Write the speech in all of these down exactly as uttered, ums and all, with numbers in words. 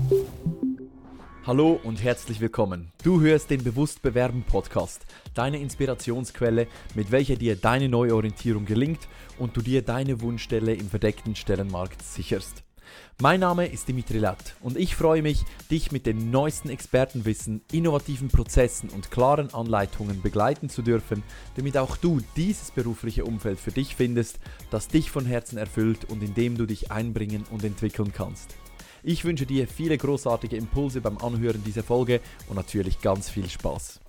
Hallo und herzlich willkommen. Du hörst den Bewusst Bewerben Podcast, deine Inspirationsquelle, mit welcher dir deine Neuorientierung gelingt und du dir deine Wunschstelle im verdeckten Stellenmarkt sicherst. Mein Name ist Dimitri Latt und ich freue mich, dich mit dem neuesten Expertenwissen, innovativen Prozessen und klaren Anleitungen begleiten zu dürfen, damit auch du dieses berufliche Umfeld für dich findest, das dich von Herzen erfüllt und in dem du dich einbringen und entwickeln kannst. Ich wünsche dir viele großartige Impulse beim Anhören dieser Folge und natürlich ganz viel Spaß.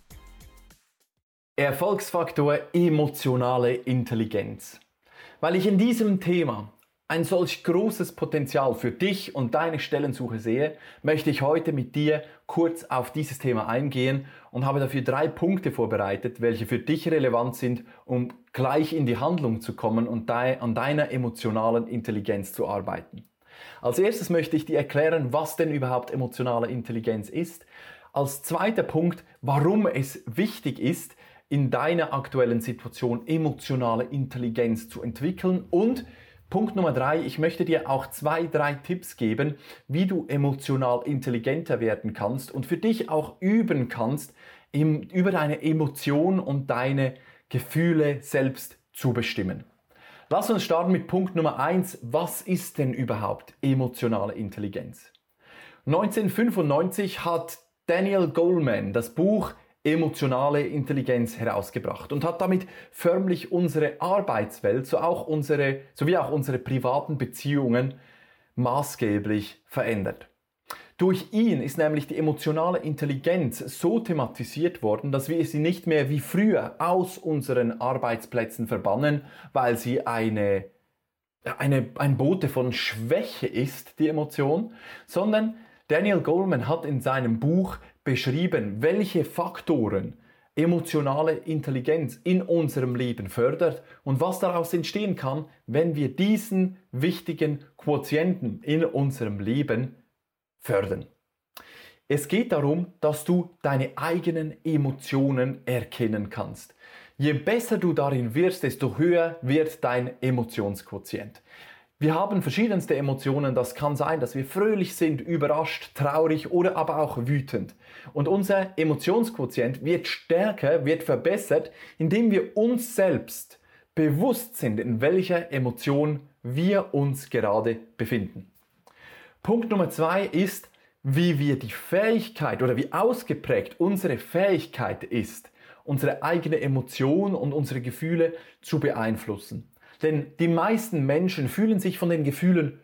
Erfolgsfaktor emotionale Intelligenz. Weil ich in diesem Thema ein solch großes Potenzial für dich und deine Stellensuche sehe, möchte ich heute mit dir kurz auf dieses Thema eingehen und habe dafür drei Punkte vorbereitet, welche für dich relevant sind, um gleich in die Handlung zu kommen und an deiner emotionalen Intelligenz zu arbeiten. Als erstes möchte ich dir erklären, was denn überhaupt emotionale Intelligenz ist. Als zweiter Punkt, warum es wichtig ist, in deiner aktuellen Situation emotionale Intelligenz zu entwickeln. Und Punkt Nummer drei, ich möchte dir auch zwei, drei Tipps geben, wie du emotional intelligenter werden kannst und für dich auch üben kannst, über deine Emotionen und deine Gefühle selbst zu bestimmen. Lass uns starten mit Punkt Nummer eins. Was ist denn überhaupt emotionale Intelligenz? neunzehnhundertfünfundneunzig hat Daniel Goleman das Buch Emotionale Intelligenz herausgebracht und hat damit förmlich unsere Arbeitswelt so auch unsere, sowie auch unsere privaten Beziehungen maßgeblich verändert. Durch ihn ist nämlich die emotionale Intelligenz so thematisiert worden, dass wir sie nicht mehr wie früher aus unseren Arbeitsplätzen verbannen, weil sie eine, eine, ein Bote von Schwäche ist, die Emotion, sondern Daniel Goleman hat in seinem Buch beschrieben, welche Faktoren emotionale Intelligenz in unserem Leben fördert und was daraus entstehen kann, wenn wir diesen wichtigen Quotienten in unserem Leben fördern. Es geht darum, dass du deine eigenen Emotionen erkennen kannst. Je besser du darin wirst, desto höher wird dein Emotionsquotient. Wir haben verschiedenste Emotionen. Das kann sein, dass wir fröhlich sind, überrascht, traurig oder aber auch wütend. Und unser Emotionsquotient wird stärker, wird verbessert, indem wir uns selbst bewusst sind, in welcher Emotion wir uns gerade befinden. Punkt Nummer zwei ist, wie wir die Fähigkeit oder wie ausgeprägt unsere Fähigkeit ist, unsere eigene Emotion und unsere Gefühle zu beeinflussen. Denn die meisten Menschen fühlen sich von den Gefühlen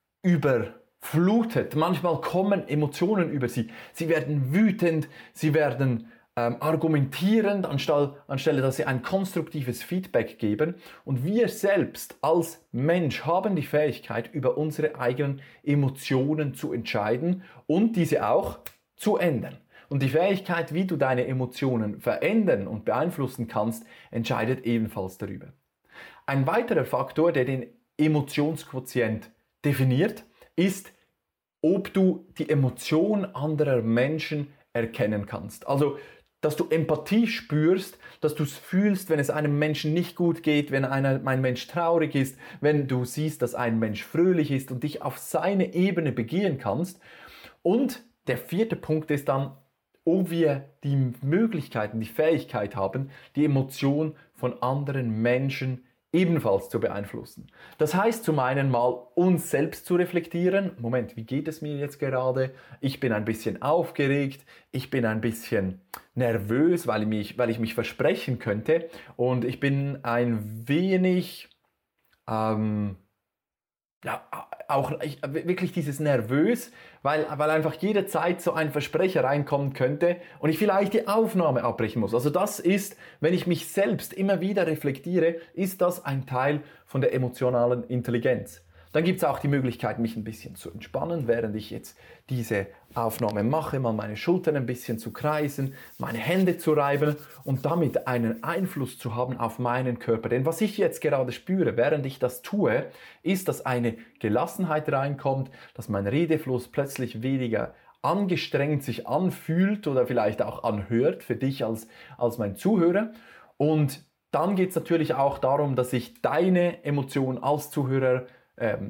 überflutet. Manchmal kommen Emotionen über sie. Sie werden wütend, sie werden ähm, argumentierend, anstelle, anstelle dass sie ein konstruktives Feedback geben. Und wir selbst als Mensch haben die Fähigkeit, über unsere eigenen Emotionen zu entscheiden und diese auch zu ändern. Und die Fähigkeit, wie du deine Emotionen verändern und beeinflussen kannst, entscheidet ebenfalls darüber. Ein weiterer Faktor, der den Emotionsquotient definiert, ist, ob du die Emotion anderer Menschen erkennen kannst. Also, dass du Empathie spürst, dass du es fühlst, wenn es einem Menschen nicht gut geht, wenn einer, ein Mensch traurig ist, wenn du siehst, dass ein Mensch fröhlich ist und dich auf seine Ebene begehen kannst. Und der vierte Punkt ist dann, ob wir die Möglichkeiten, die Fähigkeit haben, die Emotion von anderen Menschen ebenfalls zu beeinflussen. Das heißt zum einen mal, uns selbst zu reflektieren. Moment, wie geht es mir jetzt gerade? Ich bin ein bisschen aufgeregt, ich bin ein bisschen nervös, weil ich mich, weil ich mich versprechen könnte und ich bin ein wenig, ähm, ja, auch ich, wirklich dieses nervös, weil, weil einfach jederzeit so ein Versprecher reinkommen könnte und ich vielleicht die Aufnahme abbrechen muss. Also das ist, wenn ich mich selbst immer wieder reflektiere, ist das ein Teil von der emotionalen Intelligenz. Dann gibt es auch die Möglichkeit, mich ein bisschen zu entspannen, während ich jetzt diese Aufnahme mache, mal meine Schultern ein bisschen zu kreisen, meine Hände zu reiben und damit einen Einfluss zu haben auf meinen Körper. Denn was ich jetzt gerade spüre, während ich das tue, ist, dass eine Gelassenheit reinkommt, dass mein Redefluss plötzlich weniger angestrengt sich anfühlt oder vielleicht auch anhört für dich als, als mein Zuhörer. Und dann geht es natürlich auch darum, dass ich deine Emotion als Zuhörer ähm,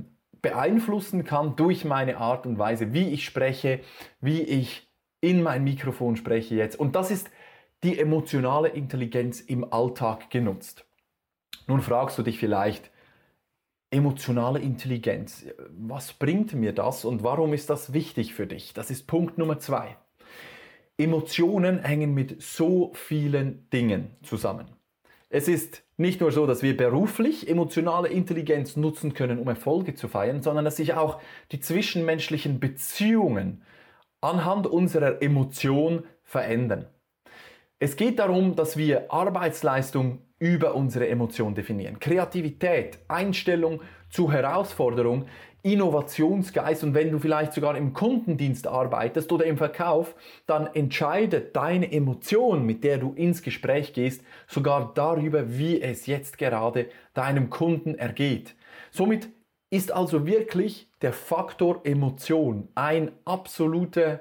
beeinflussen kann durch meine Art und Weise, wie ich spreche, wie ich in mein Mikrofon spreche jetzt. Und das ist die emotionale Intelligenz im Alltag genutzt. Nun fragst du dich vielleicht, emotionale Intelligenz, was bringt mir das und warum ist das wichtig für dich? Das ist Punkt Nummer zwei. Emotionen hängen mit so vielen Dingen zusammen. Es ist nicht nur so, dass wir beruflich emotionale Intelligenz nutzen können, um Erfolge zu feiern, sondern dass sich auch die zwischenmenschlichen Beziehungen anhand unserer Emotion verändern. Es geht darum, dass wir Arbeitsleistung über unsere Emotion definieren. Kreativität, Einstellung zu Herausforderung, Innovationsgeist, und wenn du vielleicht sogar im Kundendienst arbeitest oder im Verkauf, dann entscheidet deine Emotion, mit der du ins Gespräch gehst, sogar darüber, wie es jetzt gerade deinem Kunden ergeht. Somit ist also wirklich der Faktor Emotion ein absoluter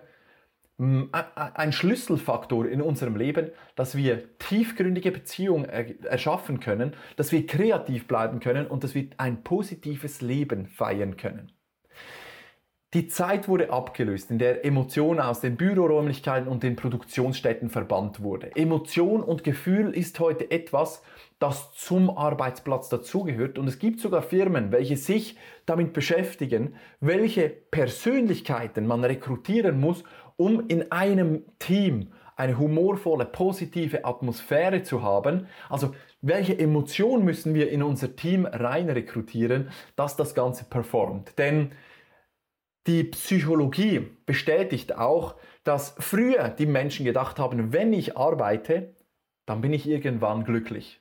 ein Schlüsselfaktor in unserem Leben, dass wir tiefgründige Beziehungen erschaffen können, dass wir kreativ bleiben können und dass wir ein positives Leben feiern können. Die Zeit wurde abgelöst, in der Emotion aus den Büroräumlichkeiten und den Produktionsstätten verbannt wurde. Emotion und Gefühl ist heute etwas, das zum Arbeitsplatz dazugehört, und es gibt sogar Firmen, welche sich damit beschäftigen, welche Persönlichkeiten man rekrutieren muss, um in einem Team eine humorvolle, positive Atmosphäre zu haben. Also welche Emotion müssen wir in unser Team rein rekrutieren, dass das Ganze performt. Denn die Psychologie bestätigt auch, dass früher die Menschen gedacht haben, wenn ich arbeite, dann bin ich irgendwann glücklich.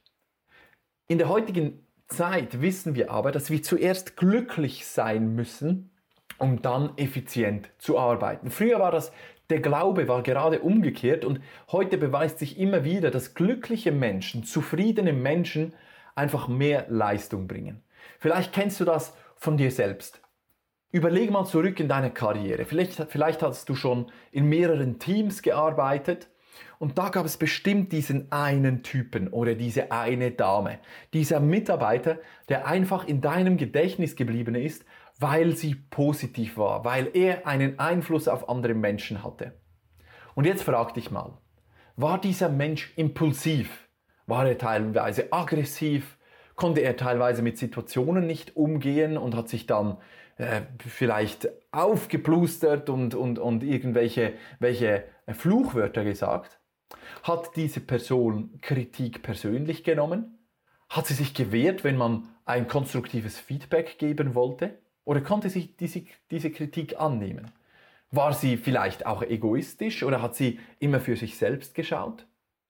In der heutigen Zeit wissen wir aber, dass wir zuerst glücklich sein müssen, um dann effizient zu arbeiten. Früher war das, der Glaube war gerade umgekehrt, und heute beweist sich immer wieder, dass glückliche Menschen, zufriedene Menschen einfach mehr Leistung bringen. Vielleicht kennst du das von dir selbst. Überleg mal zurück in deine Karriere. Vielleicht, vielleicht hast du schon in mehreren Teams gearbeitet, und da gab es bestimmt diesen einen Typen oder diese eine Dame, dieser Mitarbeiter, der einfach in deinem Gedächtnis geblieben ist, weil sie positiv war, weil er einen Einfluss auf andere Menschen hatte. Und jetzt frag dich mal, war dieser Mensch impulsiv? War er teilweise aggressiv? Konnte er teilweise mit Situationen nicht umgehen und hat sich dann äh, vielleicht aufgeplustert und, und, und irgendwelche welche Fluchwörter gesagt? Hat diese Person Kritik persönlich genommen? Hat sie sich gewehrt, wenn man ein konstruktives Feedback geben wollte? Oder konnte sie diese, diese Kritik annehmen? War sie vielleicht auch egoistisch oder hat sie immer für sich selbst geschaut?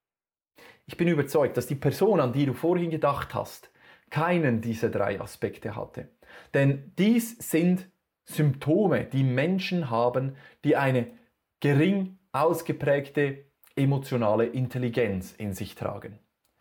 Ich bin überzeugt, dass die Person, an die du vorhin gedacht hast, keinen dieser drei Aspekte hatte. Denn dies sind Symptome, die Menschen haben, die eine gering ausgeprägte emotionale Intelligenz in sich tragen.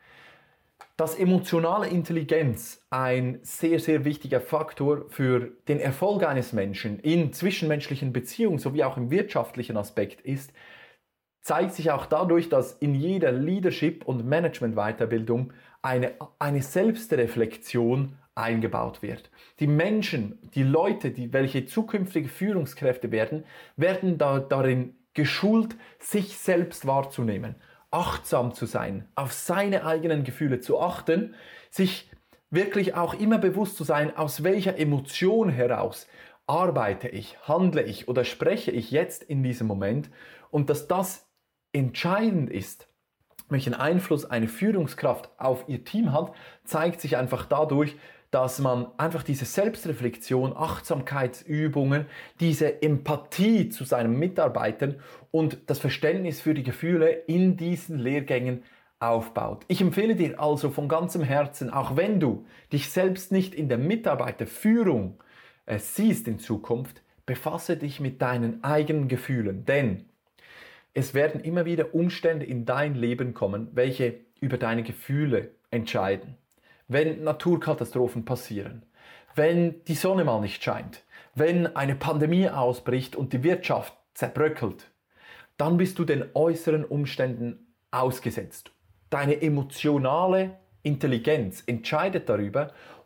Dass emotionale Intelligenz ein sehr, sehr wichtiger Faktor für den Erfolg eines Menschen in zwischenmenschlichen Beziehungen sowie auch im wirtschaftlichen Aspekt ist, zeigt sich auch dadurch, dass in jeder Leadership- und Management-Weiterbildung eine, eine Selbstreflexion eingebaut wird. Die Menschen, die Leute, die, welche zukünftige Führungskräfte werden, werden da, darin geschult, sich selbst wahrzunehmen, achtsam zu sein, auf seine eigenen Gefühle zu achten, sich wirklich auch immer bewusst zu sein, aus welcher Emotion heraus arbeite ich, handle ich oder spreche ich jetzt in diesem Moment, und dass das entscheidend ist, welchen Einfluss eine Führungskraft auf ihr Team hat, zeigt sich einfach dadurch, dass man einfach diese Selbstreflexion, Achtsamkeitsübungen, diese Empathie zu seinen Mitarbeitern und das Verständnis für die Gefühle in diesen Lehrgängen aufbaut. Ich empfehle dir also von ganzem Herzen, auch wenn du dich selbst nicht in der Mitarbeiterführung äh, siehst in Zukunft, befasse dich mit deinen eigenen Gefühlen, denn es werden immer wieder Umstände in dein Leben kommen, welche über deine Gefühle entscheiden. Wenn Naturkatastrophen passieren, wenn die Sonne mal nicht scheint, wenn eine Pandemie ausbricht und die Wirtschaft zerbröckelt, dann bist du den äußeren Umständen ausgesetzt. Deine emotionale Intelligenz entscheidet darüber,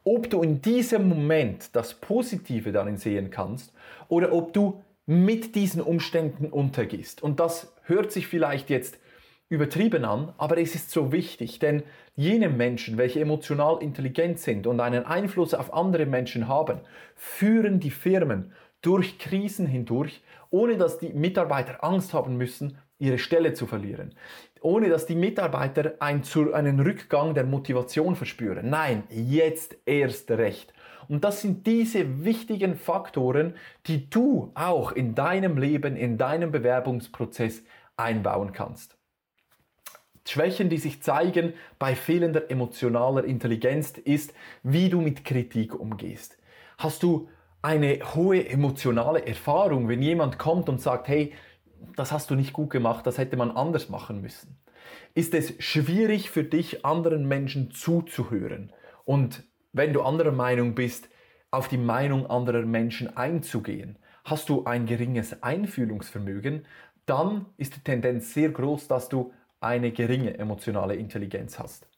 ob du in diesem Moment das Positive darin sehen kannst oder ob du mit diesen Umständen untergehst. Und das hört sich vielleicht jetzt übertrieben an, aber es ist so wichtig, denn jene Menschen, welche emotional intelligent sind und einen Einfluss auf andere Menschen haben, führen die Firmen durch Krisen hindurch, ohne dass die Mitarbeiter Angst haben müssen, ihre Stelle zu verlieren. Ohne dass die Mitarbeiter einen, einen Rückgang der Motivation verspüren. Nein, jetzt erst recht. Und das sind diese wichtigen Faktoren, die du auch in deinem Leben, in deinem Bewerbungsprozess einbauen kannst. Schwächen, die sich zeigen bei fehlender emotionaler Intelligenz, ist, wie du mit Kritik umgehst. Hast du eine hohe emotionale Erfahrung, wenn jemand kommt und sagt, hey, das hast du nicht gut gemacht, das hätte man anders machen müssen? Ist es schwierig für dich, anderen Menschen zuzuhören und, wenn du anderer Meinung bist, auf die Meinung anderer Menschen einzugehen? Hast du ein geringes Einfühlungsvermögen, dann ist die Tendenz sehr groß, dass du eine geringe emotionale Intelligenz hast.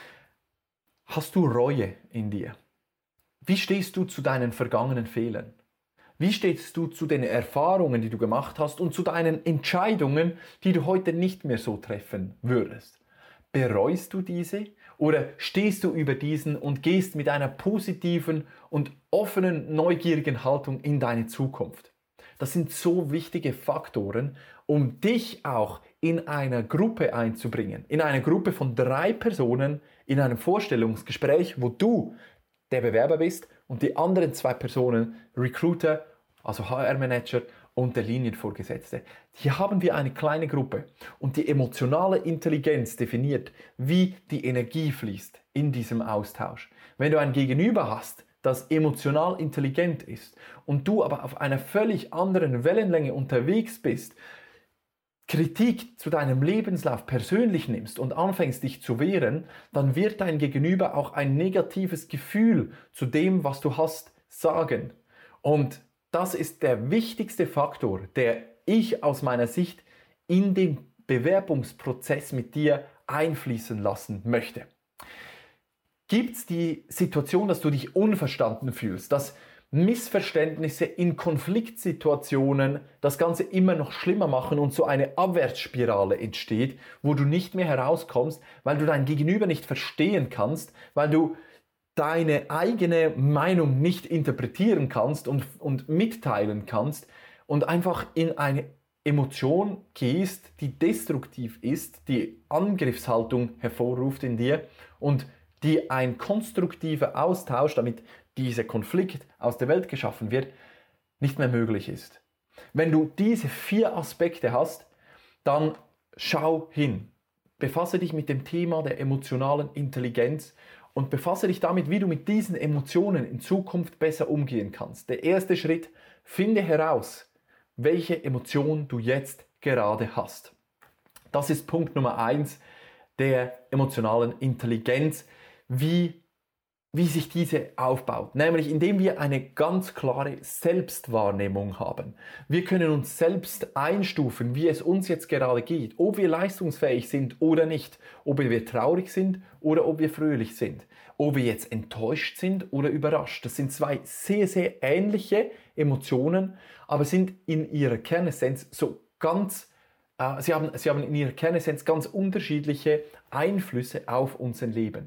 Hast du Reue in dir? Wie stehst du zu deinen vergangenen Fehlern? Wie stehst du zu den Erfahrungen, die du gemacht hast und zu deinen Entscheidungen, die du heute nicht mehr so treffen würdest? Bereust du diese oder stehst du über diesen und gehst mit einer positiven und offenen, neugierigen Haltung in deine Zukunft? Das sind so wichtige Faktoren, um dich auch in einer Gruppe einzubringen. In einer Gruppe von drei Personen in einem Vorstellungsgespräch, wo du der Bewerber bist und die anderen zwei Personen, Recruiter, also H R-Manager und der Linienvorgesetzte. Hier haben wir eine kleine Gruppe und die emotionale Intelligenz definiert, wie die Energie fließt in diesem Austausch. Wenn du ein Gegenüber hast, das emotional intelligent ist und du aber auf einer völlig anderen Wellenlänge unterwegs bist, Kritik zu deinem Lebenslauf persönlich nimmst und anfängst dich zu wehren, dann wird dein Gegenüber auch ein negatives Gefühl zu dem, was du hast, sagen. Und das ist der wichtigste Faktor, der ich aus meiner Sicht in den Bewerbungsprozess mit dir einfließen lassen möchte. Gibt es die Situation, dass du dich unverstanden fühlst, dass Missverständnisse in Konfliktsituationen das Ganze immer noch schlimmer machen und so eine Abwärtsspirale entsteht, wo du nicht mehr herauskommst, weil du dein Gegenüber nicht verstehen kannst, weil du deine eigene Meinung nicht interpretieren kannst und, und mitteilen kannst und einfach in eine Emotion gehst, die destruktiv ist, die Angriffshaltung hervorruft in dir und die ein konstruktiver Austausch, damit dieser Konflikt aus der Welt geschaffen wird, nicht mehr möglich ist. Wenn du diese vier Aspekte hast, dann schau hin. Befasse dich mit dem Thema der emotionalen Intelligenz und befasse dich damit, wie du mit diesen Emotionen in Zukunft besser umgehen kannst. Der erste Schritt, finde heraus, welche Emotion du jetzt gerade hast. Das ist Punkt Nummer eins der emotionalen Intelligenz, wie wie sich diese aufbaut, nämlich indem wir eine ganz klare Selbstwahrnehmung haben. Wir können uns selbst einstufen, wie es uns jetzt gerade geht, ob wir leistungsfähig sind oder nicht, ob wir traurig sind oder ob wir fröhlich sind, ob wir jetzt enttäuscht sind oder überrascht. Das sind zwei sehr, sehr ähnliche Emotionen, aber sind in ihrer Kernessenz so ganz, äh, sie haben, sie haben in ihrer Kernessenz ganz unterschiedliche Einflüsse auf unser Leben.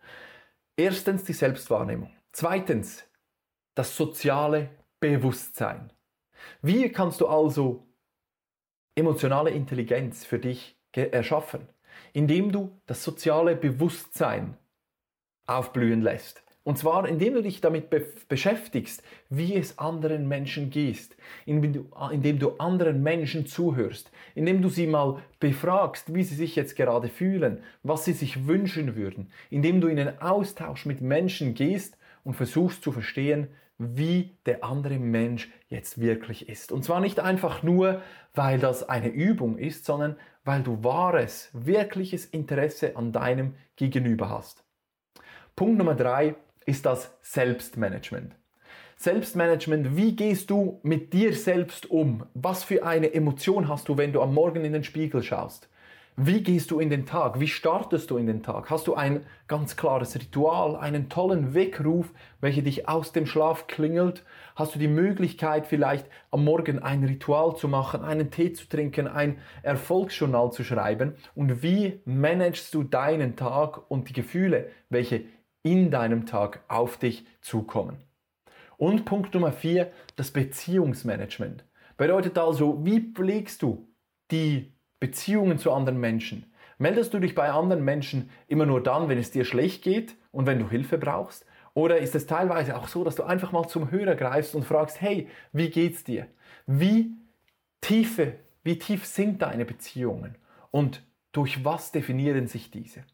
Erstens die Selbstwahrnehmung. Zweitens das soziale Bewusstsein. Wie kannst du also emotionale Intelligenz für dich erschaffen? Indem du das soziale Bewusstsein aufblühen lässt. Und zwar, indem du dich damit be- beschäftigst, wie es anderen Menschen geht, indem du, indem du anderen Menschen zuhörst, indem du sie mal befragst, wie sie sich jetzt gerade fühlen, was sie sich wünschen würden, indem du in einen Austausch mit Menschen gehst und versuchst zu verstehen, wie der andere Mensch jetzt wirklich ist. Und zwar nicht einfach nur, weil das eine Übung ist, sondern weil du wahres, wirkliches Interesse an deinem Gegenüber hast. Punkt Nummer drei ist das Selbstmanagement. Selbstmanagement, wie gehst du mit dir selbst um? Was für eine Emotion hast du, wenn du am Morgen in den Spiegel schaust? Wie gehst du in den Tag? Wie startest du in den Tag? Hast du ein ganz klares Ritual, einen tollen Weckruf, welcher dich aus dem Schlaf klingelt? Hast du die Möglichkeit, vielleicht am Morgen ein Ritual zu machen, einen Tee zu trinken, ein Erfolgsjournal zu schreiben? Und wie managst du deinen Tag und die Gefühle, welche in deinem Tag auf dich zukommen? Und Punkt Nummer vier, das Beziehungsmanagement. Bedeutet also, wie pflegst du die Beziehungen zu anderen Menschen? Meldest du dich bei anderen Menschen immer nur dann, wenn es dir schlecht geht und wenn du Hilfe brauchst? Oder ist es teilweise auch so, dass du einfach mal zum Hörer greifst und fragst, hey, wie geht's dir? Wie tiefe, wie tief sind deine Beziehungen? Und durch was definieren sich diese?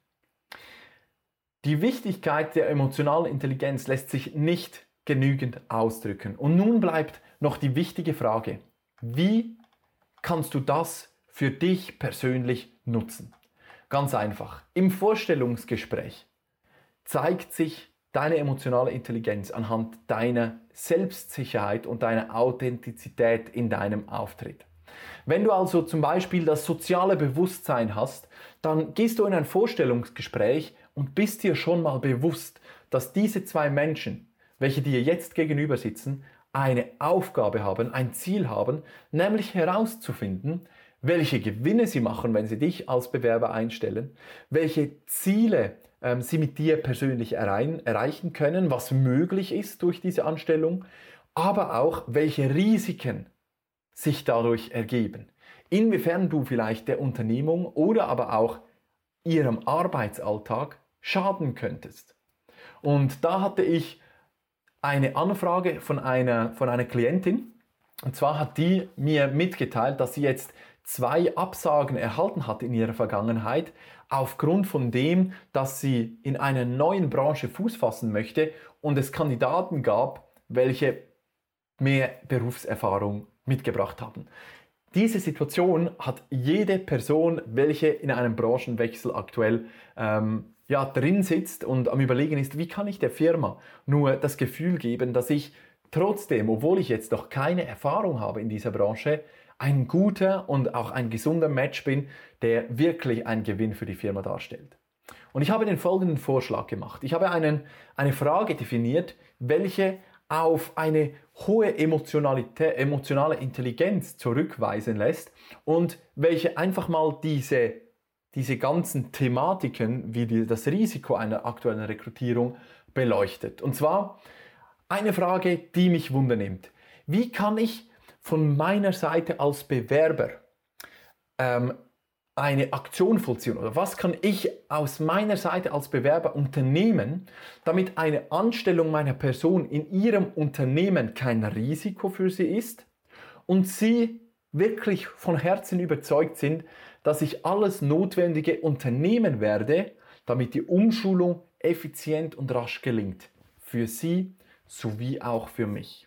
Die Wichtigkeit der emotionalen Intelligenz lässt sich nicht genügend ausdrücken. Und nun bleibt noch die wichtige Frage, wie kannst du das für dich persönlich nutzen? Ganz einfach. Im Vorstellungsgespräch zeigt sich deine emotionale Intelligenz anhand deiner Selbstsicherheit und deiner Authentizität in deinem Auftritt. Wenn du also zum Beispiel das soziale Bewusstsein hast, dann gehst du in ein Vorstellungsgespräch und bist dir schon mal bewusst, dass diese zwei Menschen, welche dir jetzt gegenüber sitzen, eine Aufgabe haben, ein Ziel haben, nämlich herauszufinden, welche Gewinne sie machen, wenn sie dich als Bewerber einstellen, welche Ziele ähm, sie mit dir persönlich errein, erreichen können, was möglich ist durch diese Anstellung, aber auch welche Risiken sich dadurch ergeben. Inwiefern du vielleicht der Unternehmung oder aber auch ihrem Arbeitsalltag schaden könntest. Und da hatte ich eine Anfrage von einer, von einer Klientin, und zwar hat die mir mitgeteilt, dass sie jetzt zwei Absagen erhalten hat in ihrer Vergangenheit, aufgrund von dem, dass sie in einer neuen Branche Fuß fassen möchte und es Kandidaten gab, welche mehr Berufserfahrung mitgebracht haben. Diese Situation hat jede Person, welche in einem Branchenwechsel aktuell ähm, ja, drin sitzt und am Überlegen ist, wie kann ich der Firma nur das Gefühl geben, dass ich trotzdem, obwohl ich jetzt noch keine Erfahrung habe in dieser Branche, ein guter und auch ein gesunder Match bin, der wirklich einen Gewinn für die Firma darstellt. Und ich habe den folgenden Vorschlag gemacht. Ich habe einen, eine Frage definiert, welche auf eine hohe Emotionalität, emotionale Intelligenz zurückweisen lässt und welche einfach mal diese, diese ganzen Thematiken wie die, das Risiko einer aktuellen Rekrutierung beleuchtet. Und zwar eine Frage, die mich wundernimmt. Wie kann ich von meiner Seite als Bewerber ähm, eine Aktion vollziehen oder was kann ich aus meiner Seite als Bewerber unternehmen, damit eine Anstellung meiner Person in ihrem Unternehmen kein Risiko für sie ist und sie wirklich von Herzen überzeugt sind, dass ich alles Notwendige unternehmen werde, damit die Umschulung effizient und rasch gelingt. Für sie sowie auch für mich.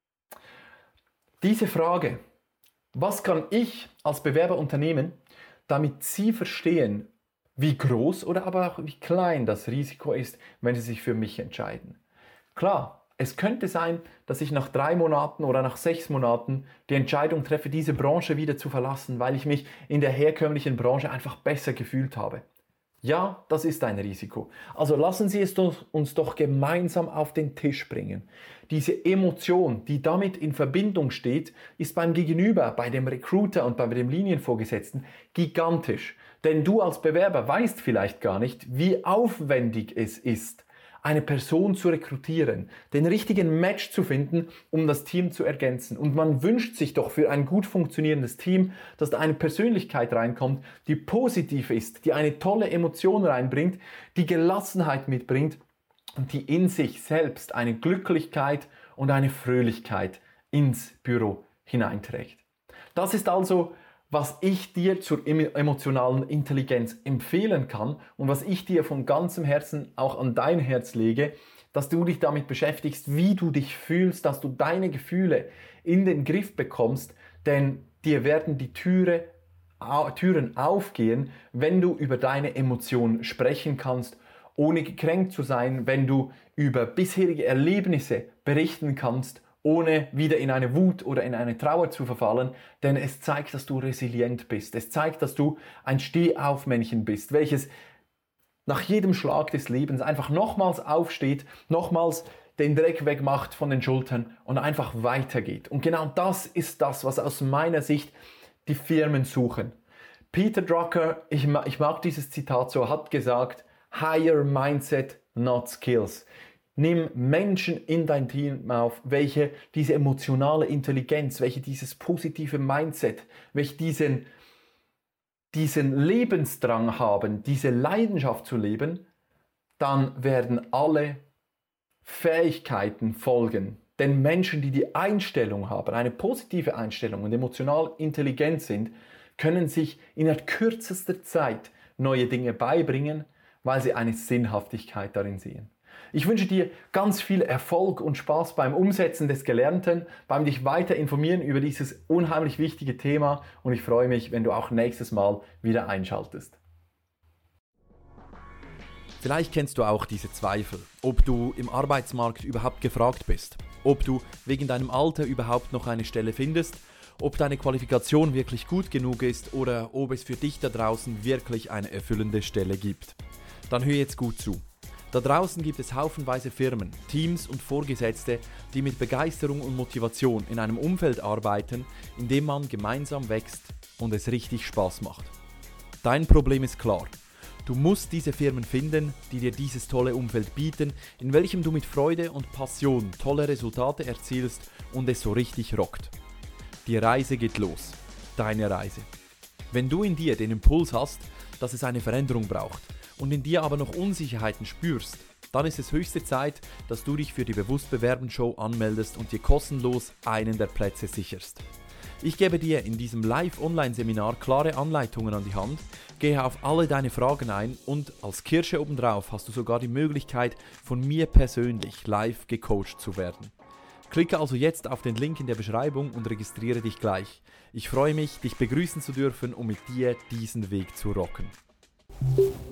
Diese Frage, was kann ich als Bewerber unternehmen, damit Sie verstehen, wie groß oder aber auch wie klein das Risiko ist, wenn Sie sich für mich entscheiden. Klar, es könnte sein, dass ich nach drei Monaten oder nach sechs Monaten die Entscheidung treffe, diese Branche wieder zu verlassen, weil ich mich in der herkömmlichen Branche einfach besser gefühlt habe. Ja, das ist ein Risiko. Also lassen Sie es uns doch gemeinsam auf den Tisch bringen. Diese Emotion, die damit in Verbindung steht, ist beim Gegenüber, bei dem Recruiter und bei dem Linienvorgesetzten gigantisch. Denn du als Bewerber weißt vielleicht gar nicht, wie aufwendig es ist, eine Person zu rekrutieren, den richtigen Match zu finden, um das Team zu ergänzen. Und man wünscht sich doch für ein gut funktionierendes Team, dass da eine Persönlichkeit reinkommt, die positiv ist, die eine tolle Emotion reinbringt, die Gelassenheit mitbringt und die in sich selbst eine Glücklichkeit und eine Fröhlichkeit ins Büro hineinträgt. Das ist also, was ich dir zur emotionalen Intelligenz empfehlen kann und was ich dir von ganzem Herzen auch an dein Herz lege, dass du dich damit beschäftigst, wie du dich fühlst, dass du deine Gefühle in den Griff bekommst, denn dir werden die Türe, Türen aufgehen, wenn du über deine Emotionen sprechen kannst, ohne gekränkt zu sein, wenn du über bisherige Erlebnisse berichten kannst, ohne wieder in eine Wut oder in eine Trauer zu verfallen, denn es zeigt, dass du resilient bist. Es zeigt, dass du ein Stehaufmännchen bist, welches nach jedem Schlag des Lebens einfach nochmals aufsteht, nochmals den Dreck wegmacht von den Schultern und einfach weitergeht. Und genau das ist das, was aus meiner Sicht die Firmen suchen. Peter Drucker, ich mag, ich mag dieses Zitat so, hat gesagt, hire mindset, not skills. Nimm Menschen in dein Team auf, welche diese emotionale Intelligenz, welche dieses positive Mindset, welche diesen, diesen Lebensdrang haben, diese Leidenschaft zu leben, dann werden alle Fähigkeiten folgen. Denn Menschen, die die Einstellung haben, eine positive Einstellung und emotional intelligent sind, können sich in der kürzester Zeit neue Dinge beibringen, weil sie eine Sinnhaftigkeit darin sehen. Ich wünsche dir ganz viel Erfolg und Spaß beim Umsetzen des Gelernten, beim dich weiter informieren über dieses unheimlich wichtige Thema und ich freue mich, wenn du auch nächstes Mal wieder einschaltest. Vielleicht kennst du auch diese Zweifel, ob du im Arbeitsmarkt überhaupt gefragt bist, ob du wegen deinem Alter überhaupt noch eine Stelle findest, ob deine Qualifikation wirklich gut genug ist oder ob es für dich da draußen wirklich eine erfüllende Stelle gibt. Dann hör jetzt gut zu. Da draußen gibt es haufenweise Firmen, Teams und Vorgesetzte, die mit Begeisterung und Motivation in einem Umfeld arbeiten, in dem man gemeinsam wächst und es richtig Spaß macht. Dein Problem ist klar. Du musst diese Firmen finden, die dir dieses tolle Umfeld bieten, in welchem du mit Freude und Passion tolle Resultate erzielst und es so richtig rockt. Die Reise geht los. Deine Reise. Wenn du in dir den Impuls hast, dass es eine Veränderung braucht und in dir aber noch Unsicherheiten spürst, dann ist es höchste Zeit, dass du dich für die Bewusst-Bewerben-Show anmeldest und dir kostenlos einen der Plätze sicherst. Ich gebe dir in diesem Live-Online-Seminar klare Anleitungen an die Hand, gehe auf alle deine Fragen ein und als Kirsche obendrauf hast du sogar die Möglichkeit, von mir persönlich live gecoacht zu werden. Klicke also jetzt auf den Link in der Beschreibung und registriere dich gleich. Ich freue mich, dich begrüßen zu dürfen, um mit dir diesen Weg zu rocken.